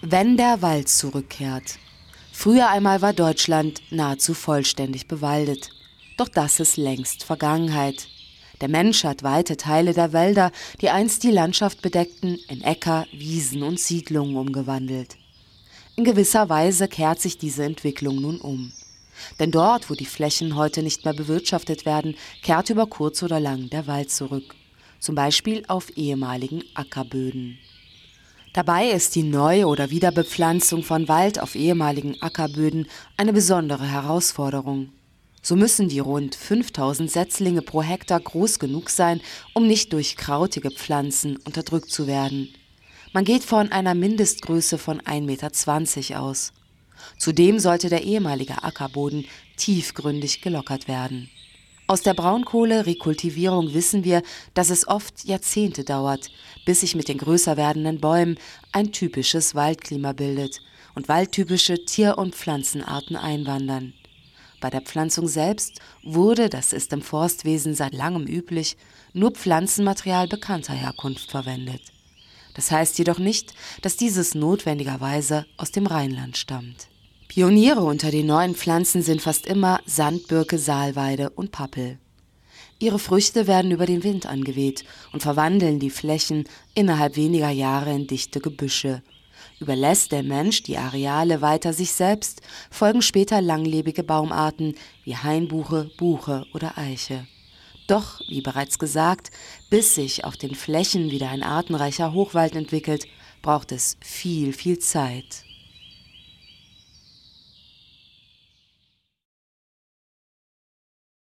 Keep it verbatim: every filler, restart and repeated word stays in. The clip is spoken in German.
Wenn der Wald zurückkehrt. Früher einmal war Deutschland nahezu vollständig bewaldet. Doch das ist längst Vergangenheit. Der Mensch hat weite Teile der Wälder, die einst die Landschaft bedeckten, in Äcker, Wiesen und Siedlungen umgewandelt. In gewisser Weise kehrt sich diese Entwicklung nun um. Denn dort, wo die Flächen heute nicht mehr bewirtschaftet werden, kehrt über kurz oder lang der Wald zurück. Zum Beispiel auf ehemaligen Ackerböden. Dabei ist die Neu- oder Wiederbepflanzung von Wald auf ehemaligen Ackerböden eine besondere Herausforderung. So müssen die rund fünftausend Setzlinge pro Hektar groß genug sein, um nicht durch krautige Pflanzen unterdrückt zu werden. Man geht von einer Mindestgröße von ein Meter zwanzig aus. Zudem sollte der ehemalige Ackerboden tiefgründig gelockert werden. Aus der Braunkohle-Rekultivierung wissen wir, dass es oft Jahrzehnte dauert, bis sich mit den größer werdenden Bäumen ein typisches Waldklima bildet und waldtypische Tier- und Pflanzenarten einwandern. Bei der Pflanzung selbst wurde, das ist im Forstwesen seit langem üblich, nur Pflanzenmaterial bekannter Herkunft verwendet. Das heißt jedoch nicht, dass dieses notwendigerweise aus dem Rheinland stammt. Pioniere unter den neuen Pflanzen sind fast immer Sandbirke, Salweide und Pappel. Ihre Früchte werden über den Wind angeweht und verwandeln die Flächen innerhalb weniger Jahre in dichte Gebüsche. Überlässt der Mensch die Areale weiter sich selbst, folgen später langlebige Baumarten wie Hainbuche, Buche oder Eiche. Doch, wie bereits gesagt, bis sich auf den Flächen wieder ein artenreicher Hochwald entwickelt, braucht es viel, viel Zeit.